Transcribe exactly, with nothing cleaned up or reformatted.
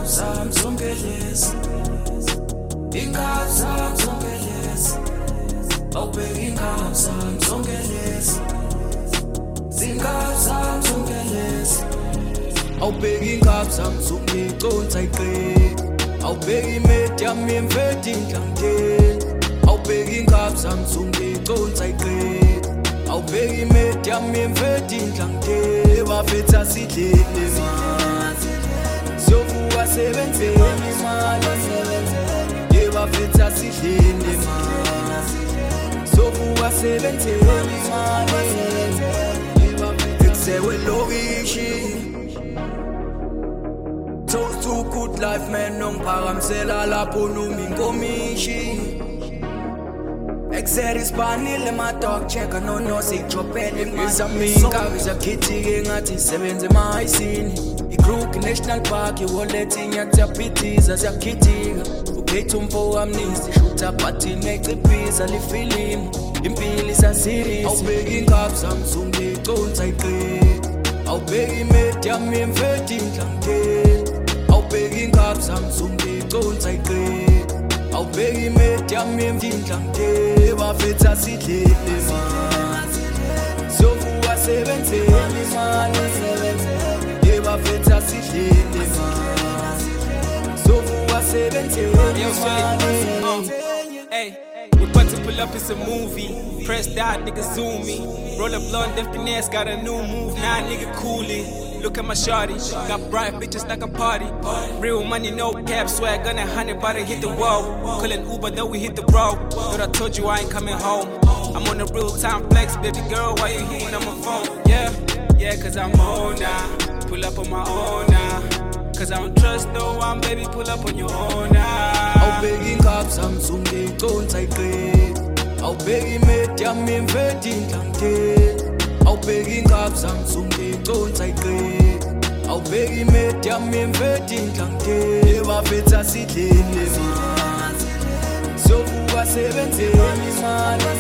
zam zongelezi Ingab zam zongelezi Awubheka ingab zam zongelezi Zingab zam zongelezi Awubheka ingab zam zongeconsa iqedi Awubheka imedi yami emfedi inhlangeni Awubheka ingab zam zongeconsa iqedi Awubheka imedi yami emfedi inhlangeni Bafetha sidlile mani Siyovuka sebenzeni imali Bafetha sidlile mani Siyovuka sebenzeni imali Eksewe lokishi Toast to good life man nongiphakamisela lapho noma inkomishi Exeri spanile ma dog checker no no sijopele ngizaminka ngizakhithike ngathi sebenze emahayisini iGrook National Park iwallet inyathapithiza siyakhithika ukhetha umfo wamnisi shutha party neciphiza lifilimu impilo isasirious awubheka ingab zam zongeconsa iqedi awubheka imedi yami emfedi inhlangeni awubheka ingab zam zongeconsa iqedi awubheka imedi yami emfedi inhlangeni Bafetha sidlile mani Siyovuka sebenzeni imali Bafetha sidlile mani Siyovuka sebenzeni imali Hey, we about to pull up, it's a movie. Press that, nigga zoom me. Roll up blunt, deaf finesse, got a new move. Nah, nigga coolin'. Look at my shawty, got bright bitches like a party. Real money, no cap, swag, gun a hundred, but I hit the wall. Callin' Uber, though we hit the road. But I told you I ain't coming home. I'm on a real time flex, baby girl, why you here when I'm on phone? Yeah, yeah, cause I'm on now. Pull up on my own now. Cause I don't trust no one, baby, pull up on your own now. Awubheka ingab zam zongeconsa iqedi Awubheka imedi yami emfedi inhlangeni Awubheka ingab zam zongeconsa iqedi Awubheka imedi yami emfedi inhlangeni Bafetha sidlile mani Siyovuka sebenzeni imali